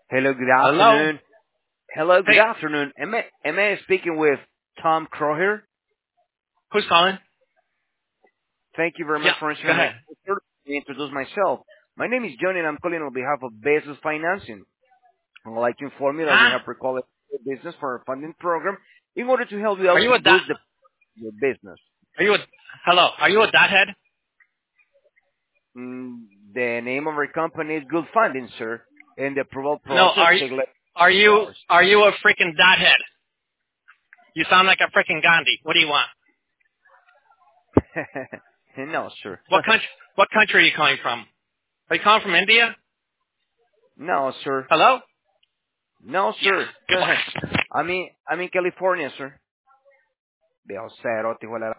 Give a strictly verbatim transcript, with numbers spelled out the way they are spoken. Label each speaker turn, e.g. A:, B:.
A: Hello, good
B: Hello?
A: afternoon. Hello, good
B: Hey,
A: afternoon. Am I, am I speaking with Tom Crow here?
B: who's calling?
A: Thank you very much
B: Yeah,
A: for
B: go
A: answering my
B: ahead.
A: call. Let me introduce myself. My name is Johnny and I'm calling on behalf of Business Financing. I would like to inform you that we
B: Huh?
A: have recalled a business for a funding program in order to help you
B: Are
A: out
B: you
A: to
B: a dot?
A: boost the, your business.
B: Are you a, hello, are you a dot head?
A: Mm, the name of our company is Good Funding, sir, and the approval
B: No,
A: process
B: are you,
A: takes like
B: are
A: two
B: you,
A: hours.
B: are you a freaking dot head? You sound like a freaking Gandhi. What do you want?
A: No, sir.
B: What country, what country are you calling from? Are you calling from India?
A: No, sir.
B: Hello?
A: No,
B: Yeah,
A: sir.
B: goodbye.
A: I mean, I'm in California, sir. Viejo cerote, hijo de la